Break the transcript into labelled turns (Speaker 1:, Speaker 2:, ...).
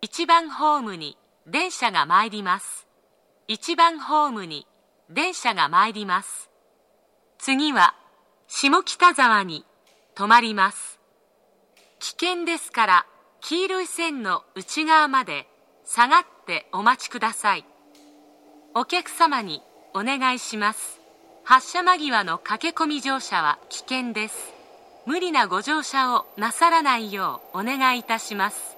Speaker 1: 1番ホームに電車が参ります。1番ホームに電車が参ります。次は下北沢に止まります。危険ですから黄色い線の内側まで下がってお待ちください。お客様にお願いします。発車間際の駆け込み乗車は危険です。無理なご乗車をなさらないようお願いいたします。